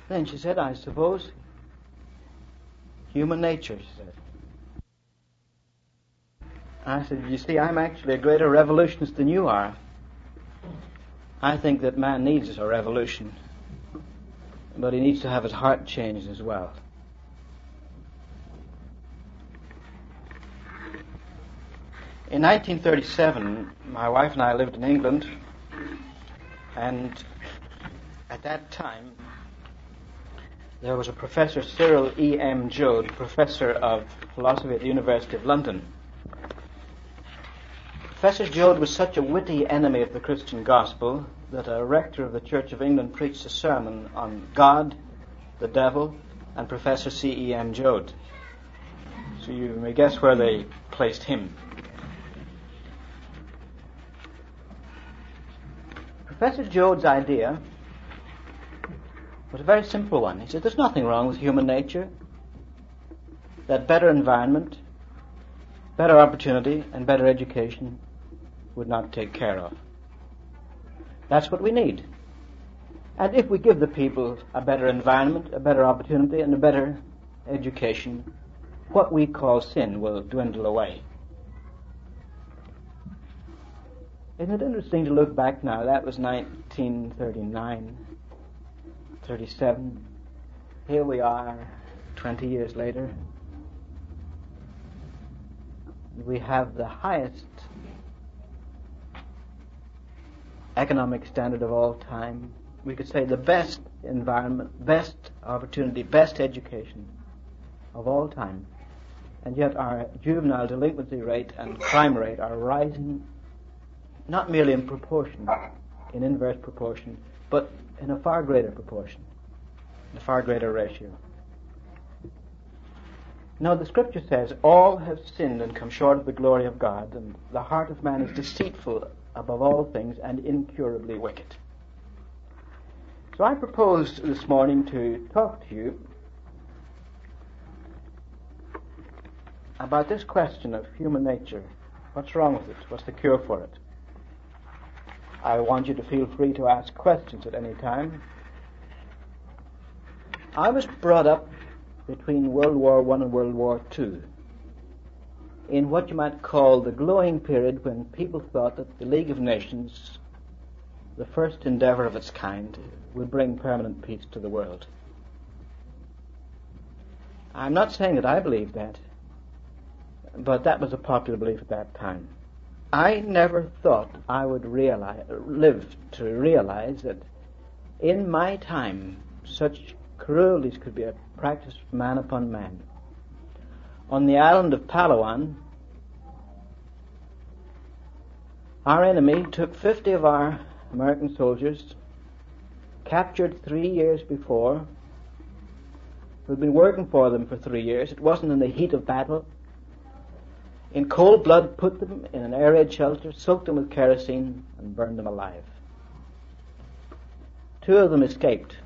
Then she said, I suppose, human nature, she said. I said, you see, I'm actually a greater revolutionist than you are. I think that man needs a revolution, but he needs to have his heart changed as well. In 1937, my wife and I lived in England, and at that time, there was a Professor Cyril E. M. Joad, Professor of Philosophy at the University of London. Professor Joad was such a witty enemy of the Christian gospel that a rector of the Church of England preached a sermon on God, the devil, and Professor C. E. M. Joad. So you may guess where they placed him. Professor Joad's idea was a very simple one. He said there's nothing wrong with human nature, that better environment, better opportunity, and better education would not take care of. That's what we need. And if we give the people a better environment, a better opportunity, and a better education, what we call sin will dwindle away. Isn't it interesting to look back now? That was 1939, 37. Here we are, 20 years later. We have the highest economic standard of all time. We could say the best environment, best opportunity, best education of all time. And yet our juvenile delinquency rate and crime rate are rising, not merely in proportion, in inverse proportion, but in a far greater proportion, in a far greater ratio. Now the scripture says, all have sinned and come short of the glory of God, and the heart of man is deceitful above all things and incurably wicked. So I propose this morning to talk to you about this question of human nature. What's wrong with it? What's the cure for it? I want you to feel free to ask questions at any time. I was brought up between World War I and World War II in what you might call the glowing period when people thought that the League of Nations, the first endeavor of its kind, would bring permanent peace to the world. I'm not saying that I believe that, but that was a popular belief at that time. I never thought I would live to realize that in my time such cruelties could be practiced man upon man. On the island of Palawan, our enemy took 50 of our American soldiers, captured 3 years before, who'd been working for them for 3 years. It wasn't in the heat of battle. In cold blood, put them in an air raid shelter, soaked them with kerosene, and burned them alive. 2 of them escaped.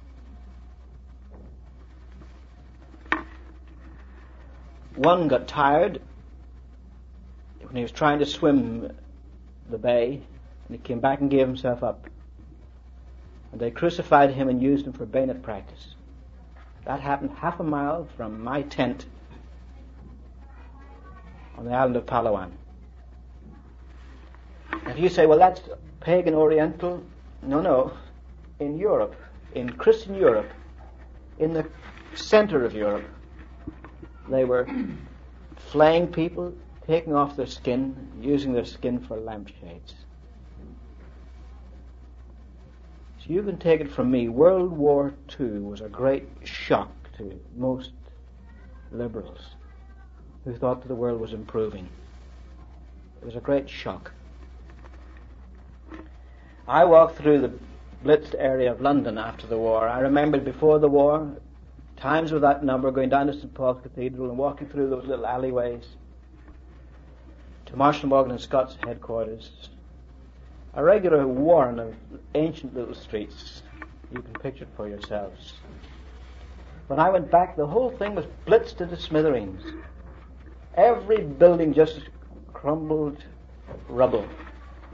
One got tired when he was trying to swim the bay, and he came back and gave himself up. And they crucified him and used him for bayonet practice. That happened half a mile from my tent on the island of Palawan. If you say, well, that's pagan Oriental, no. In Europe, in Christian Europe, in the center of Europe, they were flaying people, taking off their skin, using their skin for lampshades. So you can take it from me, World War II was a great shock to most liberals who thought that the world was improving. It was a great shock. I walked through the blitzed area of London after the war. I remembered before the war, times without number, going down to St. Paul's Cathedral and walking through those little alleyways to Marshall Morgan and Scott's headquarters. A regular warren of ancient little streets. You can picture it for yourselves. When I went back, the whole thing was blitzed into smithereens. Every building just crumbled rubble.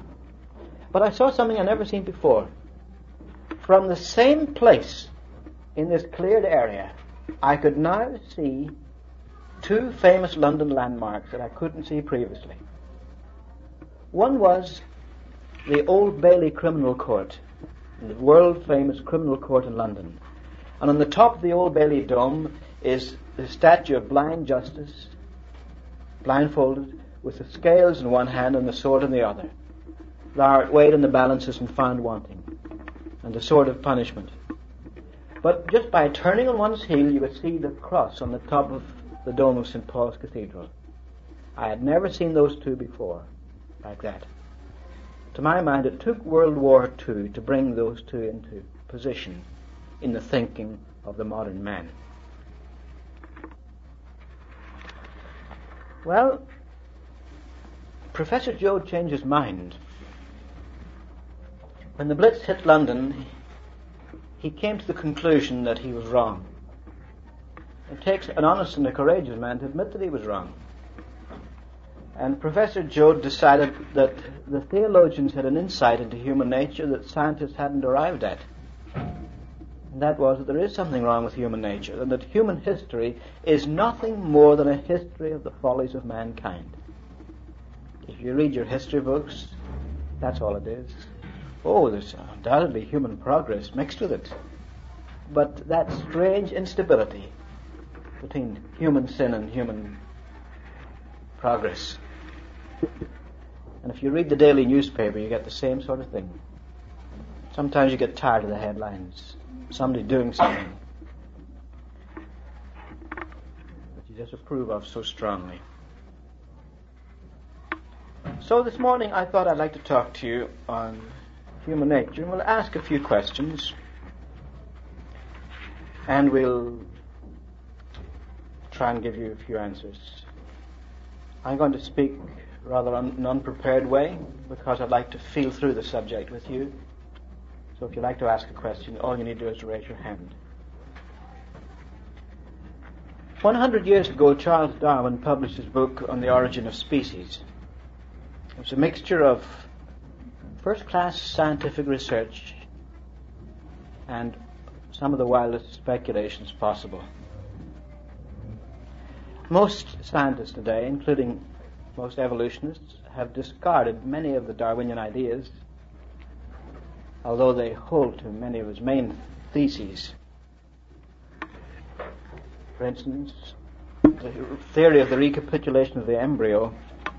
But I saw something I'd never seen before. From the same place in this cleared area, I could now see two famous London landmarks that I couldn't see previously. One was the Old Bailey Criminal Court, the world-famous criminal court in London. And on the top of the Old Bailey Dome is the statue of Blind Justice, blindfolded, with the scales in one hand and the sword in the other. Thou art weighed in the balances and found wanting, and the sword of punishment. But just by turning on one's heel, you would see the cross on the top of the dome of St. Paul's Cathedral. I had never seen those two before, like that. To my mind, it took World War II to bring those two into position in the thinking of the modern man. Well, Professor Joad changed his mind. When the Blitz hit London, he came to the conclusion that he was wrong. It takes an honest and a courageous man to admit that he was wrong. And Professor Joad decided that the theologians had an insight into human nature that scientists hadn't arrived at. And that was that there is something wrong with human nature, and that human history is nothing more than a history of the follies of mankind. If you read your history books, that's all it is. Oh, there's undoubtedly human progress mixed with it. But that strange instability between human sin and human progress. And if you read the daily newspaper, you get the same sort of thing. Sometimes you get tired of the headlines. Somebody doing something that you disapprove of so strongly. So this morning I thought I'd like to talk to you on human nature, and we'll ask a few questions, and we'll try and give you a few answers. I'm going to speak rather in an unprepared way because I'd like to feel through the subject with you. So if you'd like to ask a question, all you need to do is to raise your hand. 100 years ago, Charles Darwin published his book on the origin of species. It was a mixture of first-class scientific research and some of the wildest speculations possible. Most scientists today, including most evolutionists, have discarded many of the Darwinian ideas, although they hold to many of his main theses. For instance, the theory of the recapitulation of the embryo,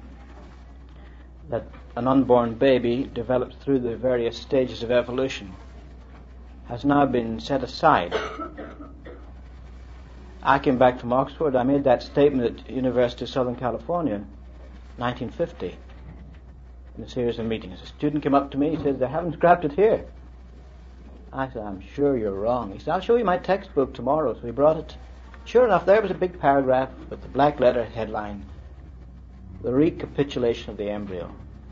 that an unborn baby develops through the various stages of evolution, has now been set aside. I came back from Oxford. I made that statement at University of Southern California, 1950, in a series of meetings. A student came up to me, he said, "They haven't scrapped it here." I said, "I'm sure you're wrong." He said, "I'll show you my textbook tomorrow." So he brought it. Sure enough, there was a big paragraph with the black letter headline, "The Recapitulation of the Embryo."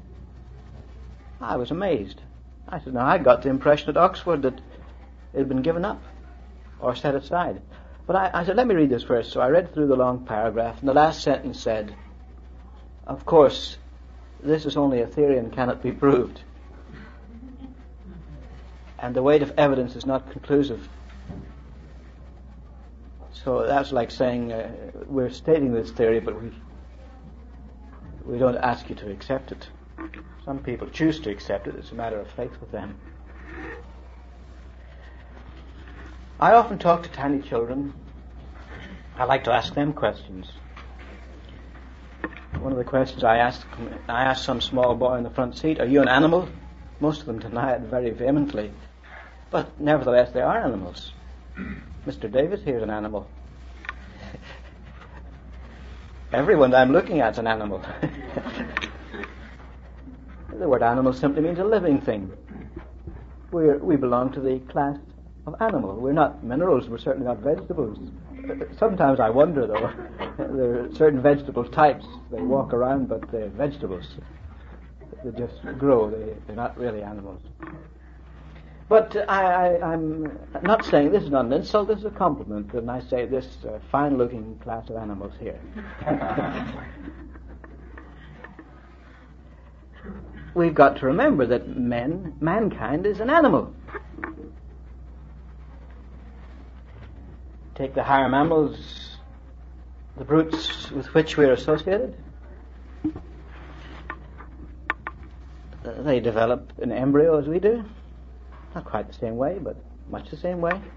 I was amazed. I said, "Now, I got the impression at Oxford that it had been given up or set aside." But I said, "Let me read this first." So I read through the long paragraph, and the last sentence said, "Of course, this is only a theory and cannot be proved. And the weight of evidence is not conclusive." So that's like saying, we're stating this theory, but we don't ask you to accept it. Some people choose to accept it. It's a matter of faith with them. I often talk to tiny children. I like to ask them questions. One of the questions I asked some small boy in the front seat, "Are you an animal?" Most of them deny it very vehemently. But nevertheless, they are animals. Mr. Davis here is an animal. Everyone I'm looking at is an animal. The word animal simply means a living thing. We belong to the class of animal. We're not minerals, we're certainly not vegetables. Sometimes I wonder, though, there are certain vegetable types. They walk around, but they're vegetables. They just grow. They're not really animals. But I'm not saying this is not an insult, this is a compliment, and I say this fine-looking class of animals here. We've got to remember that mankind is an animal. Take the higher mammals, the brutes with which we're associated. They develop an embryo as we do. Not quite the same way, but much the same way.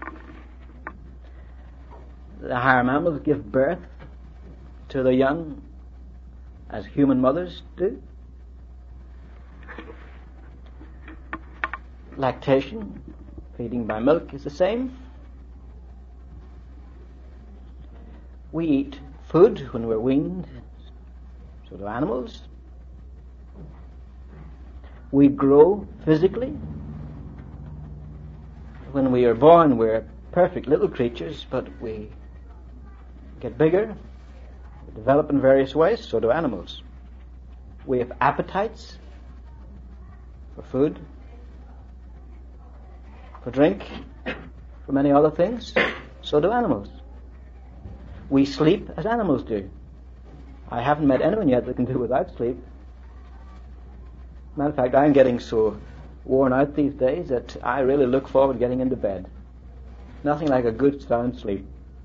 The higher mammals give birth to their young as human mothers do. Lactation, feeding by milk, is the same. We eat food when we're weaned, so do animals. We grow physically. When we are born, we're perfect little creatures, but we get bigger, we develop in various ways, so do animals. We have appetites for food, for drink, for many other things, so do animals. We sleep as animals do. I haven't met anyone yet that can do without sleep. Matter of fact, I'm getting so worn out these days that I really look forward to getting into bed. Nothing like a good sound sleep.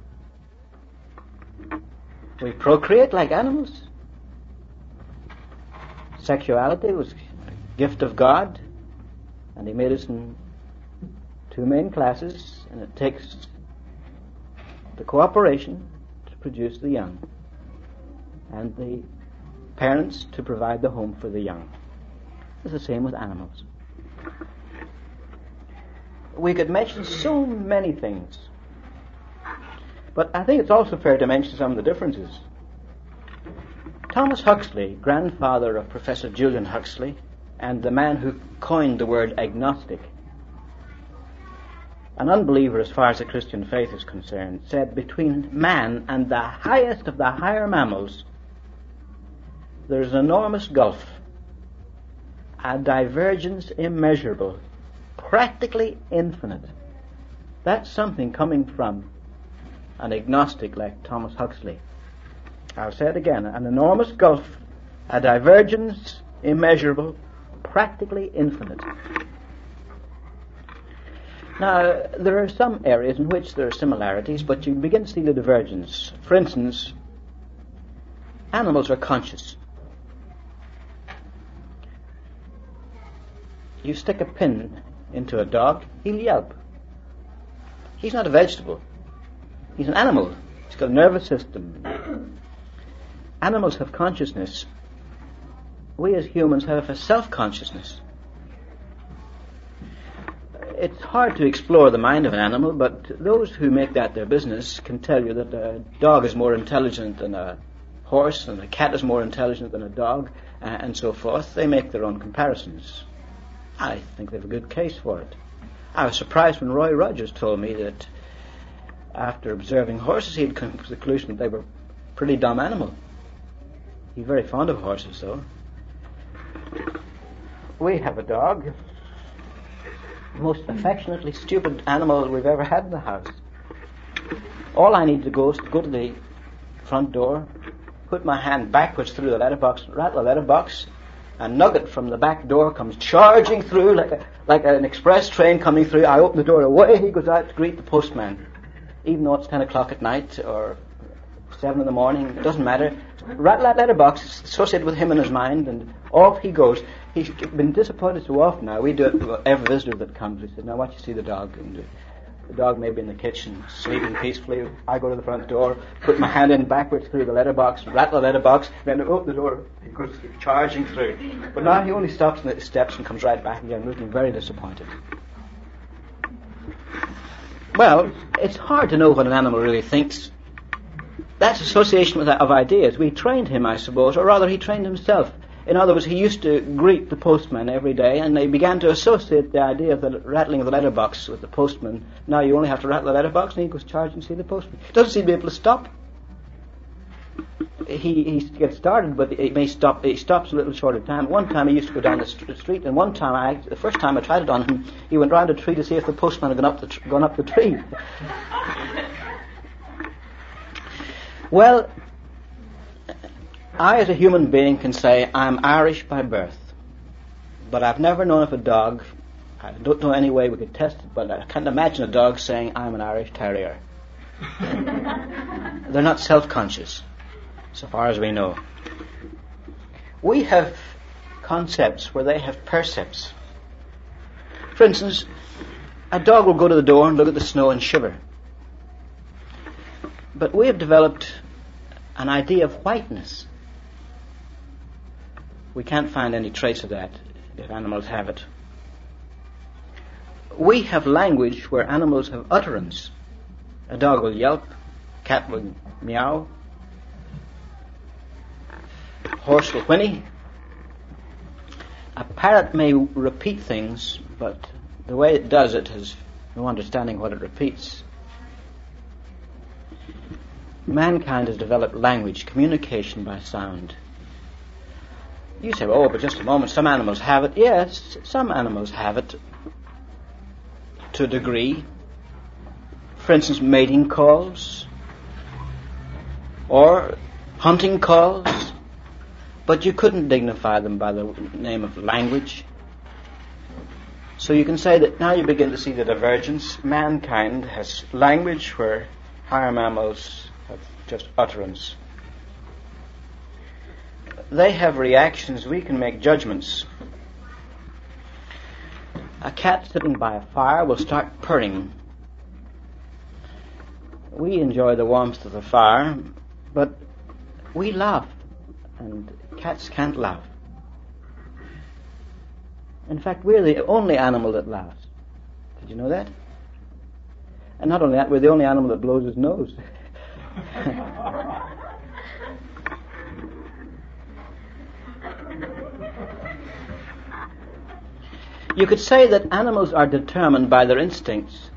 We procreate like animals. Sexuality was a gift of God, and He made us in two main classes, and it takes the cooperation to produce the young, and the parents to provide the home for the young. It's the same with animals. We could mention so many things, but I think it's also fair to mention some of the differences. Thomas Huxley, grandfather of Professor Julian Huxley, and the man who coined the word agnostic, an unbeliever as far as the Christian faith is concerned, said between man and the highest of the higher mammals, there's an enormous gulf, a divergence immeasurable, practically infinite. That's something coming from an agnostic like Thomas Huxley. I'll say it again, an enormous gulf, a divergence immeasurable, practically infinite. Now, there are some areas in which there are similarities, but you begin to see the divergence. For instance, animals are conscious. You stick a pin into a dog, he'll yelp. He's not a vegetable. He's an animal. He's got a nervous system. Animals have consciousness. We as humans have a self-consciousness. It's hard to explore the mind of an animal, but those who make that their business can tell you that a dog is more intelligent than a horse, and a cat is more intelligent than a dog, and so forth. They make their own comparisons. I think they have a good case for it. I was surprised when Roy Rogers told me that after observing horses, he'd come to the conclusion that they were a pretty dumb animal. He's very fond of horses, though. We have a dog. The most affectionately stupid animal we've ever had in the house. All I need to go is to go to the front door, put my hand backwards through the letterbox, rattle the letterbox, and Nugget from the back door comes charging through like an express train coming through. I open the door, away he goes out to greet the postman. Even though it's 10 o'clock at night or 7 in the morning, it doesn't matter. Rattle that letterbox, it's associated with him in his mind, and off he goes. He's been disappointed so often now. We do it with every visitor that comes. We say, now watch you see the dog. And the dog may be in the kitchen, sleeping peacefully. I go to the front door, put my hand in backwards through the letterbox, rattle the letterbox, then open the door, he goes charging through. But now he only stops in the steps and comes right back again, looking very disappointed. Well, it's hard to know what an animal really thinks. That's association of ideas. We trained him, I suppose, or rather he trained himself. In other words, he used to greet the postman every day, and they began to associate the idea of the rattling of the letterbox with the postman. Now you only have to rattle the letterbox, and he goes charging to see the postman. He doesn't seem to be able to stop. He gets started, but he may stop. He stops a little short of time. One time he used to go down the street, and one time, the first time I tried it on him, he went round a tree to see if the postman had gone up the tree. Well, I as a human being can say I'm Irish by birth, but I've never known of a dog, I don't know any way we could test it, but I can't imagine a dog saying I'm an Irish Terrier. They're not self-conscious, so far as we know. We have concepts where they have percepts. For instance, a dog will go to the door and look at the snow and shiver. But we have developed an idea of whiteness. We can't find any trace of that if animals have it. We have language where animals have utterance. A dog will yelp, a cat will meow, a horse will whinny. A parrot may repeat things, but the way it does it has no understanding what it repeats. Mankind has developed language, communication by sound. You say, oh, but just a moment, some animals have it. Yes, some animals have it to a degree. For instance, mating calls or hunting calls, but you couldn't dignify them by the name of language. So you can say that now you begin to see the divergence. Mankind has language where higher mammals have just utterance. They have reactions, we can make judgments. A cat sitting by a fire will start purring. We enjoy the warmth of the fire, but we laugh, and cats can't laugh. In fact, we're the only animal that laughs. Did you know that? And not only that, we're the only animal that blows his nose. You could say that animals are determined by their instincts,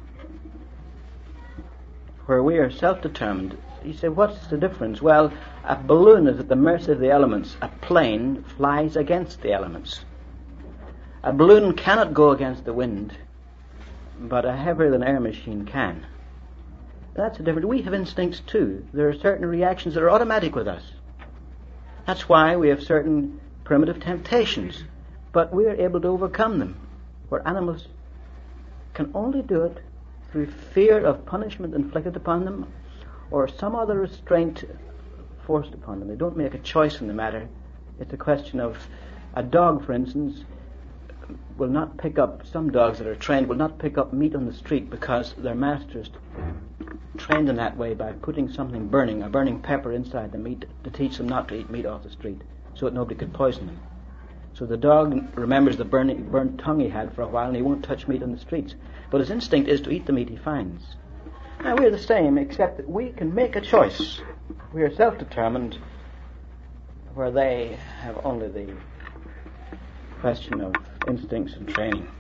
where we are self-determined. You say, what's the difference? Well, a balloon is at the mercy of the elements. A plane flies against the elements. A balloon cannot go against the wind, but a heavier-than-air machine can. That's the difference. We have instincts too. There are certain reactions that are automatic with us. That's why we have certain primitive temptations, but we are able to overcome them, where animals can only do it through fear of punishment inflicted upon them or some other restraint forced upon them. They don't make a choice in the matter. It's a question of a dog, for instance, will not pick up, some dogs that are trained will not pick up meat on the street because their masters trained in that way by putting something burning, a burning pepper inside the meat to teach them not to eat meat off the street so that nobody could poison them. So the dog remembers the burnt tongue he had for a while and he won't touch meat on the streets. But his instinct is to eat the meat he finds. Now we're the same, except that we can make a choice. We are self-determined, where they have only the question of instincts and training.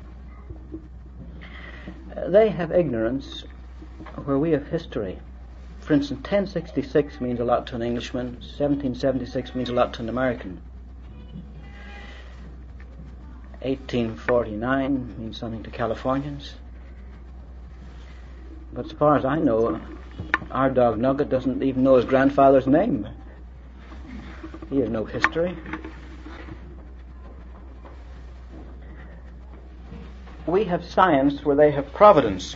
They have ignorance, where we have history. For instance, 1066 means a lot to an Englishman, 1776 means a lot to an American. 1849 means something to Californians. But as far as I know, our dog Nugget doesn't even know his grandfather's name. He has no history. We have science where they have providence.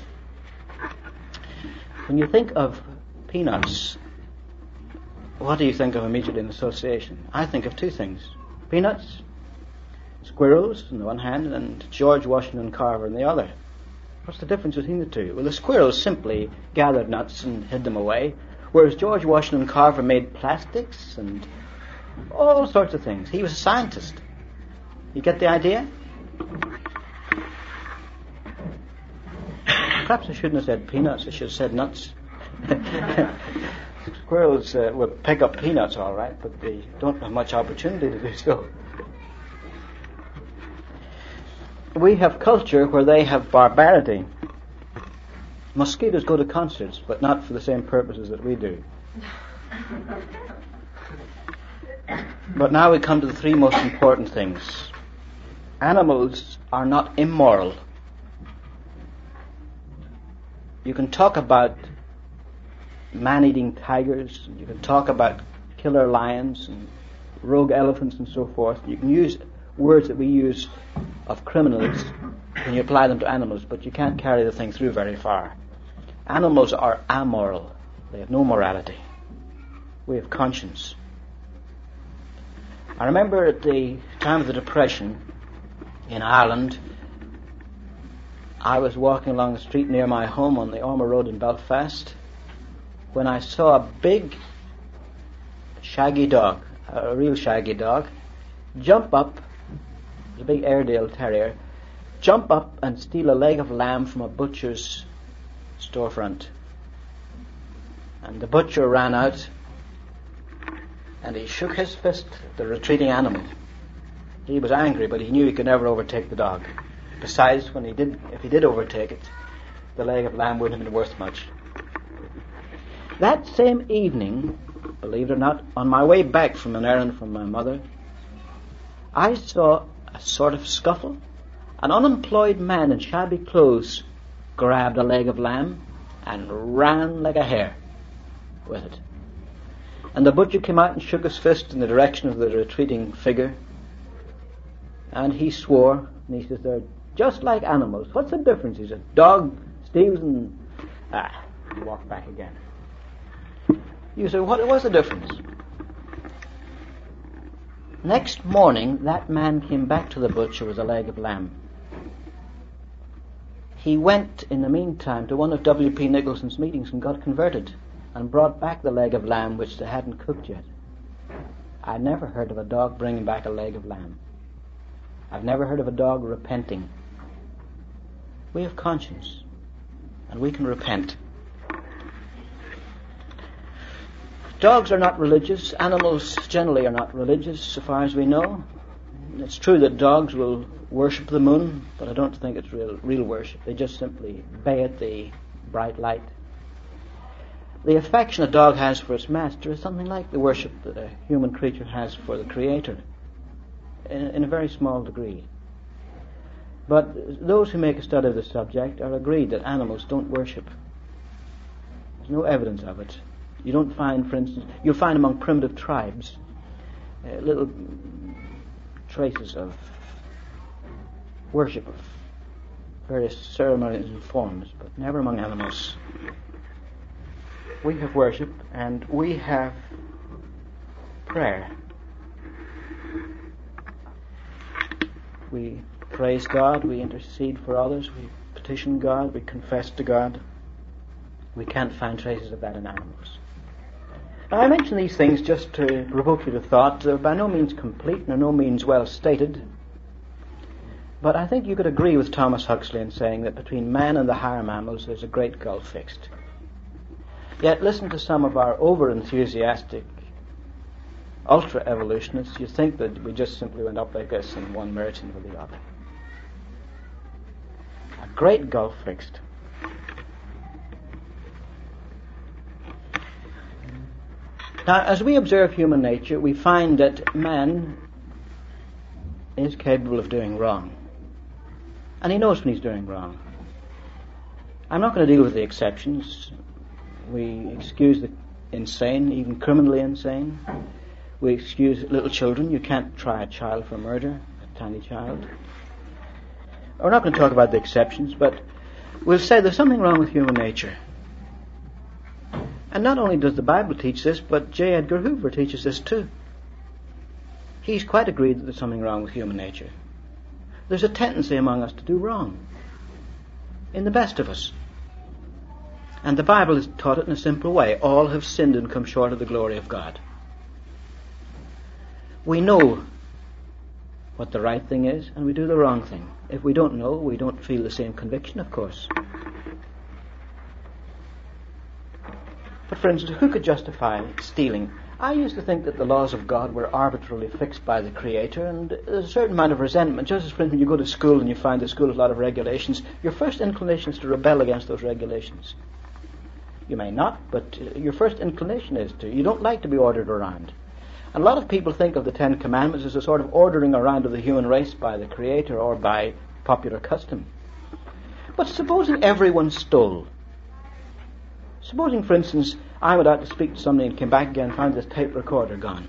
When you think of peanuts, what do you think of immediately in association? I think of two things. Peanuts, squirrels on the one hand, and George Washington Carver on the other. What's the difference between the two? Well, the squirrels simply gathered nuts and hid them away, whereas George Washington Carver made plastics and all sorts of things. He was a scientist. You get the idea? Perhaps I shouldn't have said peanuts, I should have said nuts. Squirrels will pick up peanuts all right, but they don't have much opportunity to do so. We have culture where they have barbarity. Mosquitoes go to concerts, but not for the same purposes that we do. But now we come to the three most important things. Animals are not immoral. You can talk about man-eating tigers, you can talk about killer lions and rogue elephants and so forth. You can use words that we use of criminals when you apply them to animals, but you can't carry the thing through very far. Animals are amoral. They have no morality. We have conscience. I remember at the time of the Depression in Ireland, I was walking along the street near my home on the Ormer Road in Belfast when I saw a big shaggy dog, a real shaggy dog, jump up, it was a big Airedale Terrier, jump up and steal a leg of lamb from a butcher's storefront. And the butcher ran out and he shook his fist at the retreating animal. He was angry, but he knew he could never overtake the dog. Besides, if he did overtake it, the leg of lamb wouldn't have been worth much. That same evening, believe it or not, on my way back from an errand from my mother, I saw a sort of scuffle. An unemployed man in shabby clothes grabbed a leg of lamb and ran like a hare with it. And the butcher came out and shook his fist in the direction of the retreating figure. And he swore, and he says, they're just like animals. What's the difference? He said, dog steals and... he walked back again. You say, what was the difference? Next morning, that man came back to the butcher with a leg of lamb. He went, in the meantime, to one of W.P. Nicholson's meetings and got converted and brought back the leg of lamb which they hadn't cooked yet. I never heard of a dog bringing back a leg of lamb. I've never heard of a dog repenting. We have conscience, and we can repent. Dogs are not religious. Animals generally are not religious, so far as we know. It's true that dogs will worship the moon, but I don't think it's real worship. They just simply bay at the bright light. The affection a dog has for its master is something like the worship that a human creature has for the Creator, in a very small degree. But those who make a study of the subject are agreed that animals don't worship. There's no evidence of it. You don't find, for instance, you'll find among primitive tribes little traces of worship of various ceremonies and forms, but never among animals. We have worship and we have prayer. We praise God, we intercede for others, we petition God, we confess to God. We can't find traces of that in animals. Now, I mention these things just to provoke you to thought. They're by no means complete, nor no means well stated. But I think you could agree with Thomas Huxley in saying that between man and the higher mammals there's a great gulf fixed. Yet listen to some of our over-enthusiastic ultra-evolutionists. You think that we just simply went up like this and one merged into the other. A great gulf fixed. Now, as we observe human nature, we find that man is capable of doing wrong. And he knows when he's doing wrong. I'm not going to deal with the exceptions. We excuse the insane, even criminally insane. We excuse little children. You can't try a child for murder, a tiny child. We're not going to talk about the exceptions, but we'll say there's something wrong with human nature. And not only does the Bible teach this, but J. Edgar Hoover teaches this too. He's quite agreed that there's something wrong with human nature. There's a tendency among us to do wrong, in the best of us. And the Bible has taught it in a simple way. All have sinned and come short of the glory of God. We know what the right thing is, and we do the wrong thing. If we don't know, we don't feel the same conviction, of course. But for instance, who could justify stealing? I used to think that the laws of God were arbitrarily fixed by the Creator, and there's a certain amount of resentment. Just as, for instance, you go to school and you find the school has a lot of regulations, your first inclination is to rebel against those regulations. You may not, but your first inclination is to. You don't like to be ordered around. And a lot of people think of the Ten Commandments as a sort of ordering around of the human race by the Creator or by popular custom. But supposing everyone stole. Supposing, for instance, I went out to speak to somebody and came back again and found this tape recorder gone.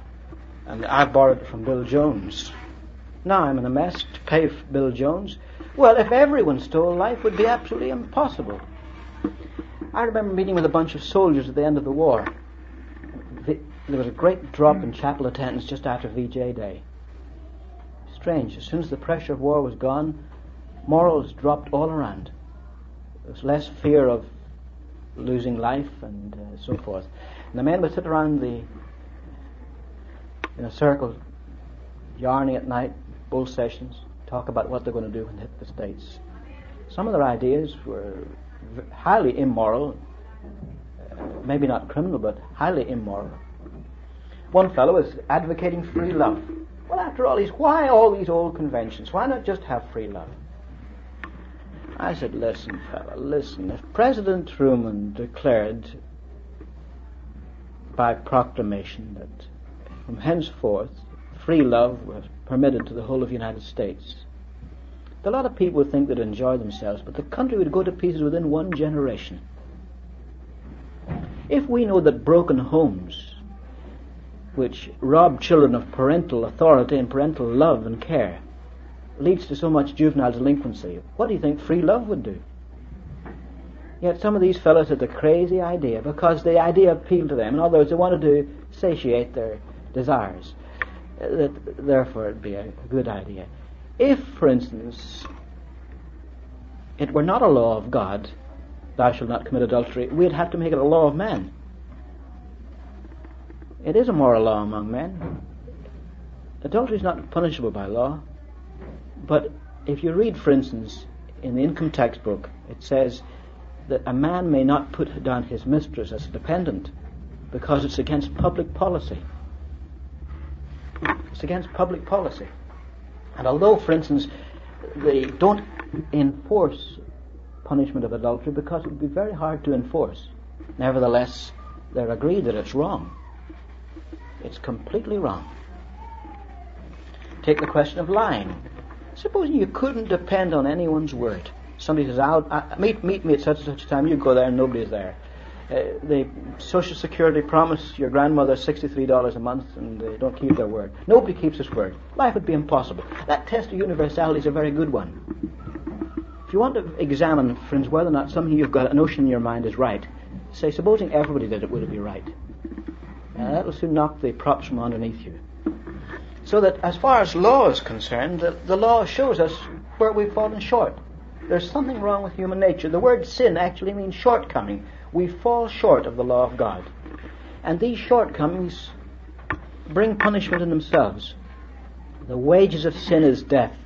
And I borrowed it from Bill Jones. Now I'm in a mess to pay Bill Jones. Well, if everyone stole, life would be absolutely impossible. I remember meeting with a bunch of soldiers at the end of the war. There was a great drop in chapel attendance just after VJ Day. Strange. As soon as the pressure of war was gone, morals dropped all around. There was less fear of losing life and so forth. And the men would sit around in a circle, yarning at night, bull sessions, talk about what they're going to do when they hit the States. Some of their ideas were highly immoral, maybe not criminal, but highly immoral. One fellow was advocating free love. Well, after all, why all these old conventions? Why not just have free love? I said, listen, fella, listen. If President Truman declared by proclamation that from henceforth free love was permitted to the whole of the United States, a lot of people would think they'd enjoy themselves, but the country would go to pieces within one generation. If we know that broken homes, which rob children of parental authority and parental love and care, leads to so much juvenile delinquency, what do you think free love would do? Yet some of these fellows had the crazy idea, because the idea appealed to them. In other words, they wanted to satiate their desires. Therefore, it'd be a good idea. If, for instance, it were not a law of God, thou shalt not commit adultery, we'd have to make it a law of man. It is a moral law among men. Adultery is not punishable by law. But if you read, for instance, in the income tax book, it says that a man may not put down his mistress as a dependent because it's against public policy. It's against public policy. And although, for instance, they don't enforce punishment of adultery because it would be very hard to enforce, nevertheless, they're agreed that it's wrong. It's completely wrong. Take the question of lying. Supposing you couldn't depend on anyone's word. Somebody says, meet me at such and such a time, you go there and nobody's there. The Social Security promise your grandmother $63 a month and they don't keep their word. Nobody keeps his word. Life would be impossible. That test of universality is a very good one. If you want to examine, friends, whether or not something you've got a notion in your mind is right, say, supposing everybody did it, would it be right? That will soon knock the props from underneath you. So that as far as law is concerned, the law shows us where we've fallen short. There's something wrong with human nature. The word sin actually means shortcoming. We fall short of the law of God. And these shortcomings bring punishment in themselves. The wages of sin is death.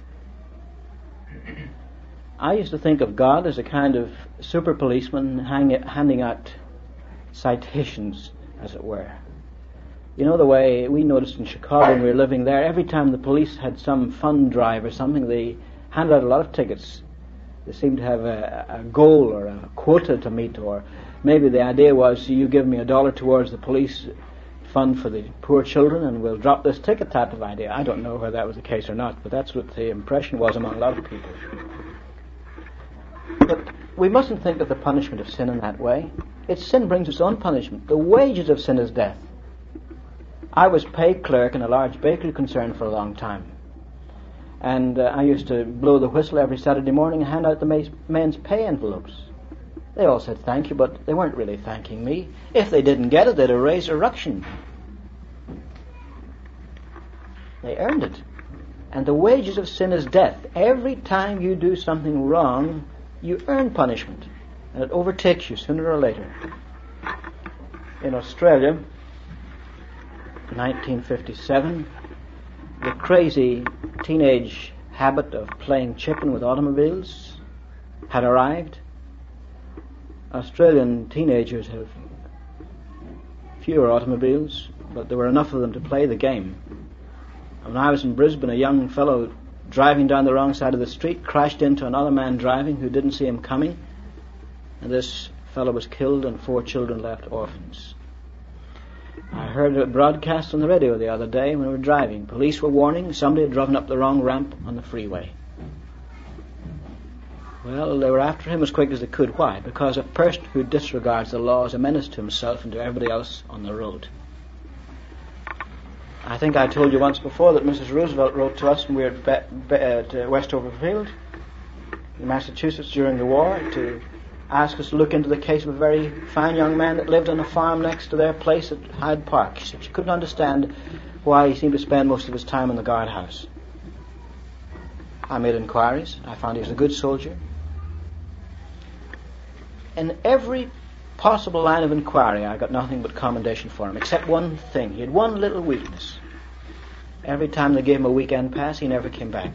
I used to think of God as a kind of super policeman handing out citations, as it were. You know the way we noticed in Chicago when we were living there, every time the police had some fund drive or something, they handed out a lot of tickets. They seemed to have a goal or a quota to meet, or maybe the idea was, you give me $1 towards the police fund for the poor children and we'll drop this ticket type of idea. I don't know whether that was the case or not, but that's what the impression was among a lot of people. But we mustn't think of the punishment of sin in that way. Sin brings its own punishment. The wages of sin is death. I was pay clerk in a large bakery concern for a long time. And I used to blow the whistle every Saturday morning and hand out the men's pay envelopes. They all said thank you, but they weren't really thanking me. If they didn't get it, they'd raise a ruction. They earned it. And the wages of sin is death. Every time you do something wrong, you earn punishment. And it overtakes you sooner or later. In Australia, 1957, the crazy teenage habit of playing chicken with automobiles had arrived. Australian teenagers have fewer automobiles, but there were enough of them to play the game. When I was in Brisbane, a young fellow driving down the wrong side of the street crashed into another man driving who didn't see him coming, and this fellow was killed and 4 children left orphans. I heard a broadcast on the radio the other day when we were driving. Police were warning somebody had driven up the wrong ramp on the freeway. Well, they were after him as quick as they could. Why? Because a person who disregards the law is a menace to himself and to everybody else on the road. I think I told you once before that Mrs. Roosevelt wrote to us when we were at Westover Field. in Massachusetts during the war to ask us to look into the case of a very fine young man that lived on a farm next to their place at Hyde Park. She said she couldn't understand why he seemed to spend most of his time in the guardhouse. I made inquiries. I found he was a good soldier. In every possible line of inquiry, I got nothing but commendation for him, except one thing. He had one little weakness. Every time they gave him a weekend pass, he never came back.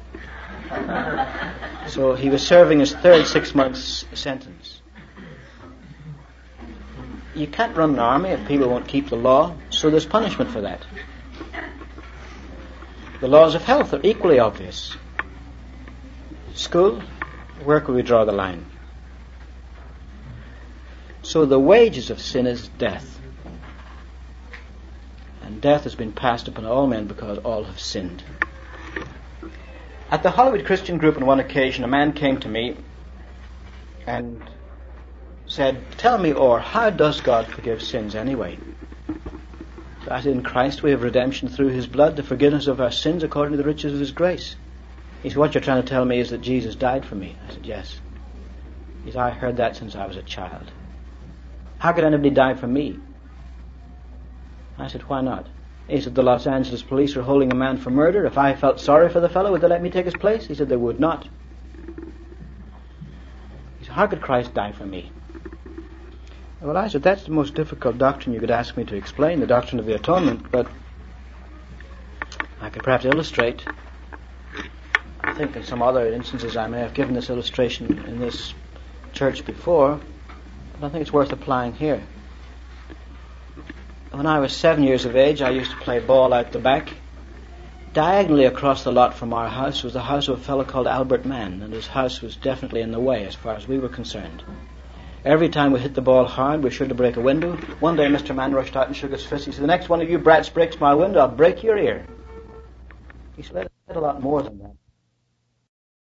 So he was serving his third 6 months sentence. You can't run an army if people won't keep the law, so there's punishment for that. The laws of health are equally obvious. School, where could we draw the line? So the wages of sin is death. And death has been passed upon all men because all have sinned. At the Hollywood Christian Group on one occasion, a man came to me and said, "Tell me, Orr, how does God forgive sins anyway?" So I said, "In Christ we have redemption through His blood, the forgiveness of our sins according to the riches of His grace." He said, "What you're trying to tell me is that Jesus died for me." I said, "Yes." He said, "I heard that since I was a child. How could anybody die for me?" I said, "Why not?" He said, "The Los Angeles police are holding a man for murder. If I felt sorry for the fellow, would they let me take his place?" He said, "They would not." He said, "How could Christ die for me?" Well, I said, "That's the most difficult doctrine you could ask me to explain, the doctrine of the atonement, but I could perhaps illustrate. I think in some other instances I may have given this illustration in this church before, but I think it's worth applying here. When I was 7 years of age, I used to play ball out the back. Diagonally across the lot from our house was the house of a fellow called Albert Mann, and his house was definitely in the way as far as we were concerned. Every time we hit the ball hard, we were sure to break a window. One day Mr. Mann rushed out and shook his fist. He said, "The next one of you brats breaks my window, I'll break your ear." He said, "Let a lot more than that."